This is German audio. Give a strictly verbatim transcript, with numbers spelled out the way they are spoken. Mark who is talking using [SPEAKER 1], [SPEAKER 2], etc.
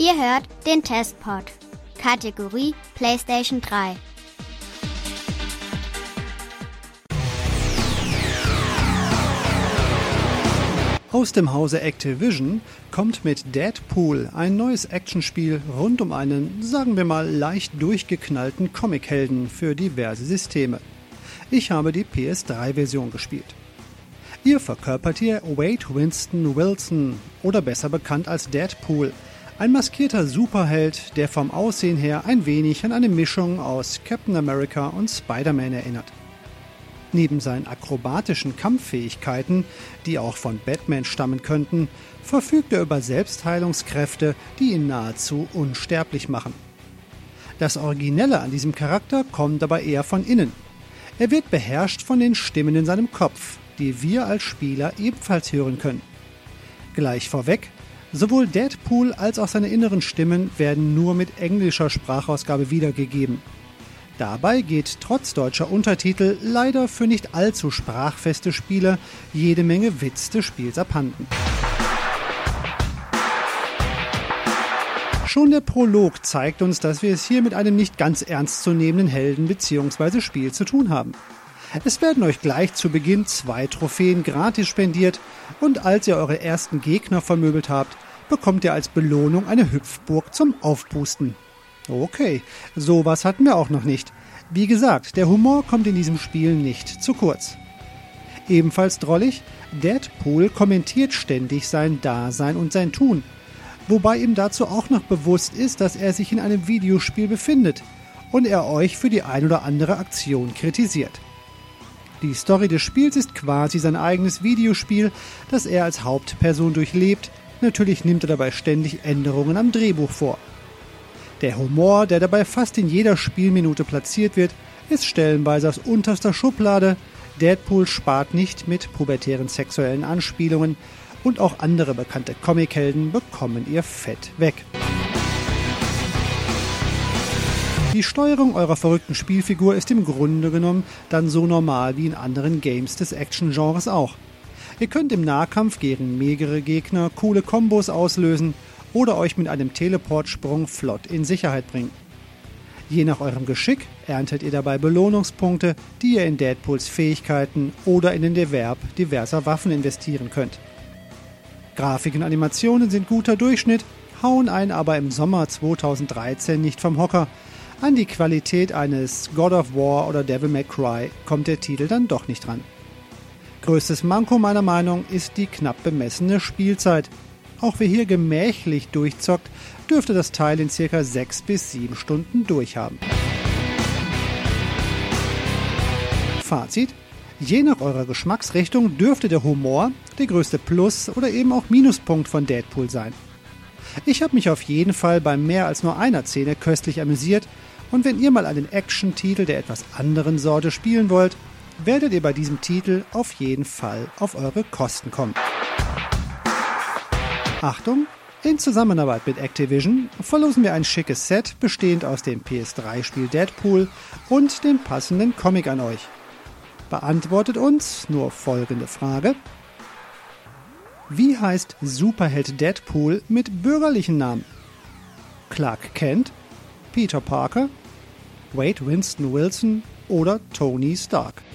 [SPEAKER 1] Ihr hört den Testpod. Kategorie PlayStation drei.
[SPEAKER 2] Aus dem Hause Activision kommt mit Deadpool ein neues Actionspiel rund um einen, sagen wir mal, leicht durchgeknallten Comichelden für diverse Systeme. Ich habe die P S drei Version gespielt. Ihr verkörpert hier Wade Winston Wilson oder besser bekannt als Deadpool, ein maskierter Superheld, der vom Aussehen her ein wenig an eine Mischung aus Captain America und Spider-Man erinnert. Neben seinen akrobatischen Kampffähigkeiten, die auch von Batman stammen könnten, verfügt er über Selbstheilungskräfte, die ihn nahezu unsterblich machen. Das Originelle an diesem Charakter kommt aber eher von innen. Er wird beherrscht von den Stimmen in seinem Kopf, die wir als Spieler ebenfalls hören können. Gleich vorweg, sowohl Deadpool als auch seine inneren Stimmen werden nur mit englischer Sprachausgabe wiedergegeben. Dabei geht trotz deutscher Untertitel leider für nicht allzu sprachfeste Spieler jede Menge Witz des Spiels abhanden. Schon der Prolog zeigt uns, dass wir es hier mit einem nicht ganz ernstzunehmenden Helden bzw. Spiel zu tun haben. Es werden euch gleich zu Beginn zwei Trophäen gratis spendiert und als ihr eure ersten Gegner vermöbelt habt, bekommt ihr als Belohnung eine Hüpfburg zum Aufpusten. Okay, sowas hatten wir auch noch nicht. Wie gesagt, der Humor kommt in diesem Spiel nicht zu kurz. Ebenfalls drollig, Deadpool kommentiert ständig sein Dasein und sein Tun, wobei ihm dazu auch noch bewusst ist, dass er sich in einem Videospiel befindet und er euch für die ein oder andere Aktion kritisiert. Die Story des Spiels ist quasi sein eigenes Videospiel, das er als Hauptperson durchlebt. Natürlich nimmt er dabei ständig Änderungen am Drehbuch vor. Der Humor, der dabei fast in jeder Spielminute platziert wird, ist stellenweise aus unterster Schublade. Deadpool spart nicht mit pubertären sexuellen Anspielungen und auch andere bekannte Comichelden bekommen ihr Fett weg. Die Steuerung eurer verrückten Spielfigur ist im Grunde genommen dann so normal wie in anderen Games des Action-Genres auch. Ihr könnt im Nahkampf gegen mehrere Gegner coole Kombos auslösen oder euch mit einem Teleportsprung flott in Sicherheit bringen. Je nach eurem Geschick erntet ihr dabei Belohnungspunkte, die ihr in Deadpools Fähigkeiten oder in den Erwerb diverser Waffen investieren könnt. Grafik und Animationen sind guter Durchschnitt, hauen einen aber im Sommer zweitausenddreizehn nicht vom Hocker. An die Qualität eines God of War oder Devil May Cry kommt der Titel dann doch nicht ran. Größtes Manko meiner Meinung ist die knapp bemessene Spielzeit. Auch wer hier gemächlich durchzockt, dürfte das Teil in ca. sechs bis sieben Stunden durchhaben. Fazit: Je nach eurer Geschmacksrichtung dürfte der Humor der größte Plus- oder eben auch Minuspunkt von Deadpool sein. Ich habe mich auf jeden Fall bei mehr als nur einer Szene köstlich amüsiert und wenn ihr mal einen Action-Titel der etwas anderen Sorte spielen wollt, werdet ihr bei diesem Titel auf jeden Fall auf eure Kosten kommen. Achtung! In Zusammenarbeit mit Activision verlosen wir ein schickes Set bestehend aus dem P S drei Spiel Deadpool und dem passenden Comic an euch. Beantwortet uns nur folgende Frage: Wie heißt Superheld Deadpool mit bürgerlichen Namen? Clark Kent, Peter Parker, Wade Winston Wilson oder Tony Stark?